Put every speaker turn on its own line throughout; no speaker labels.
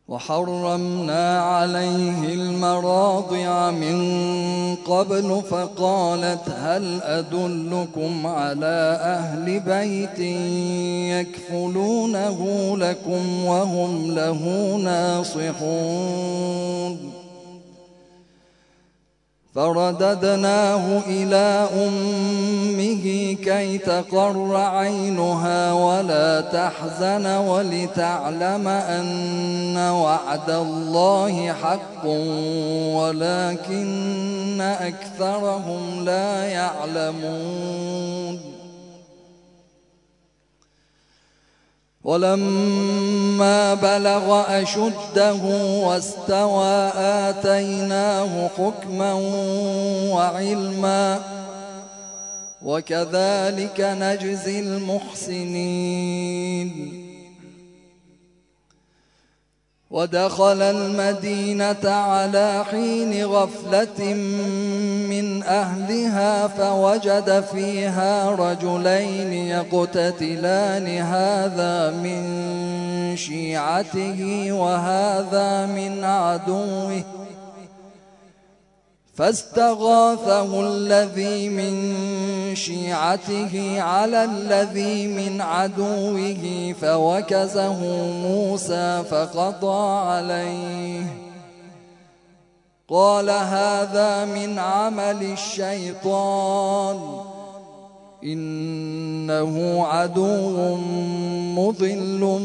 وحرمنا عليه المراضع من قبل فقالت هل أدلكم على أهل بيت يكفلونه لكم وهم له ناصحون فرددناه إلى أمه كي تقر عينها ولا تحزن ولتعلم أن وعد الله حق ولكن أكثرهم لا يعلمون ولما بلغ أشده واستوى آتيناه حكما وعلما وكذلك نجزي المحسنين ودخل المدينة على حين غفلة من أهلها فوجد فيها رجلين يقتتلان هذا من شيعته وهذا من عدوه فاستغاثه الذي من شيعته على الذي من عدوه فوكزه موسى فقضى عليه قال هذا من عمل الشيطان إنه عدو مضل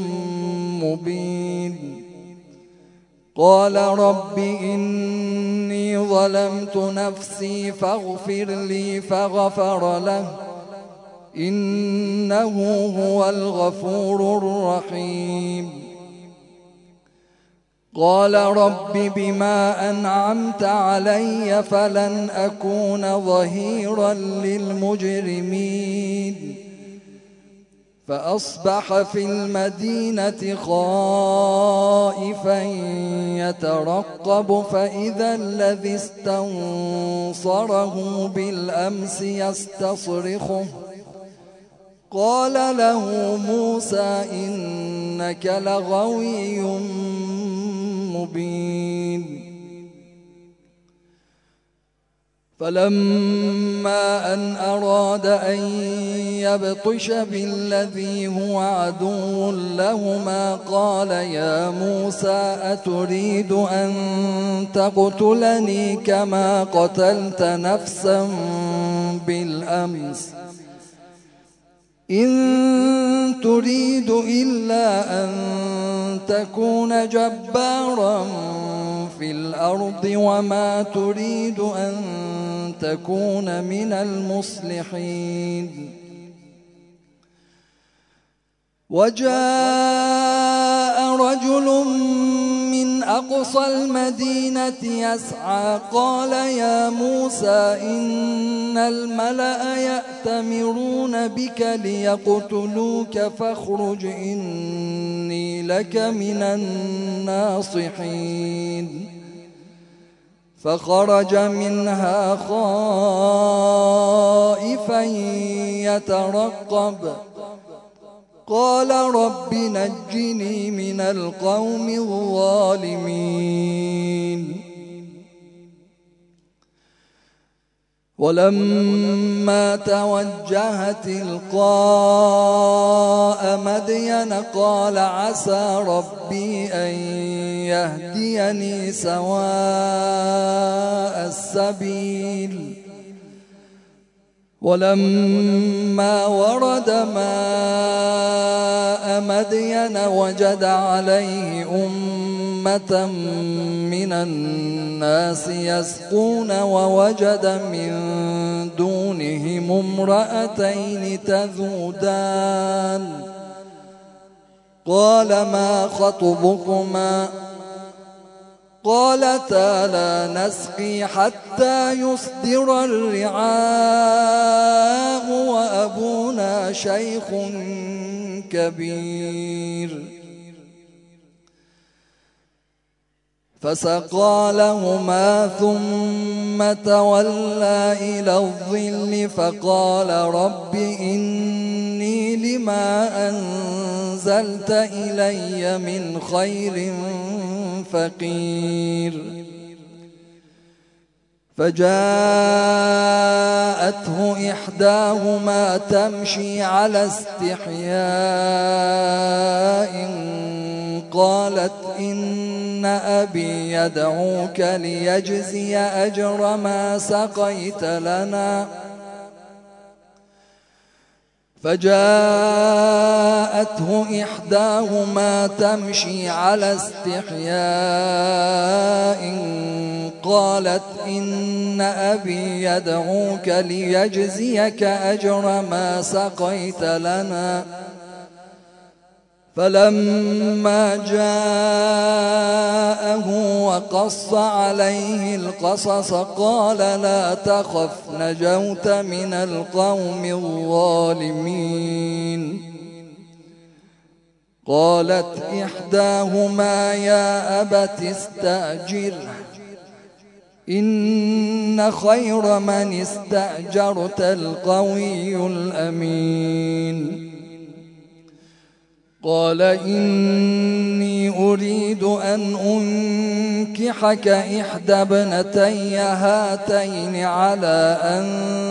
مبين قال رب إني ظلمت نفسي فاغفر لي فغفر له إنه هو الغفور الرحيم قال رب بما أنعمت علي فلن أكون ظهيرا للمجرمين فأصبح في المدينة خائفا يترقب فإذا الذي استنصره بالأمس يستصرخه قال له موسى إنك لغوي مبين فلما أن أراد أن يبطش بالذي هو عدو لهما قال يا موسى أتريد أن تقتلني كما قتلت نفسا بالأمس إن تريد إلا أن تكون جبارا في الأرض وما تريد أن تكون من المصلحين وجاء رجل من أقصى المدينة يسعى قال يا موسى إن الملأ يأتمرون بك ليقتلوك فاخرج إني لك من الناصحين فخرج منها خائفا يترقب قال رب نجني من القوم الظالمين ولما توجه تلقاء مدين قال عسى ربي أن يهديني سواء السبيل ولما ورد ماء مدين وجد عليه أمة من الناس يسقون ووجد من دونهم امرأتين تذودان قال ما خطبكما قالتا لا نسقي حتى يصدر الرعاء وأبونا شيخ كبير فسقى لهما ثم تولى إلى الظل فقال رب إني لما أنزلت إلي من خير فقير. فجاءته إحداهما تمشي على استحياء قالت إن أبي يدعوك ليجزي أجر ما سقيت لنا. فجاءته إحداهما تمشي على استحياء قالت إن أبي يدعوك ليجزيك أجر ما سقيت لنا. فلما جاءه وقص عليه القصص قال لا تخف نجوت من القوم الظالمين. قالت إحداهما يا أبت استأجره إن خير من استأجرت القوي الأمين. قال إني أريد أن أنكحك إحدى ابنتي هاتين على أن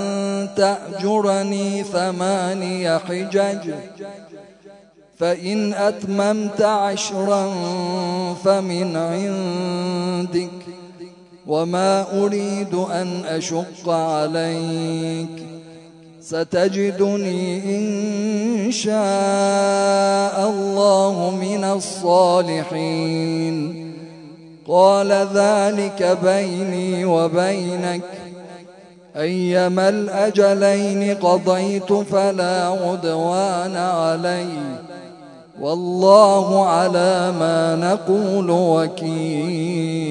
تأجرني 8 حجج فإن أتممت 10 فمن عندك وما أريد أن أشق عليك ستجدني إن شاء الله من الصالحين. قال ذلك بيني وبينك أيما الأجلين قضيت فلا عدوان علي والله على ما نقول وكيل.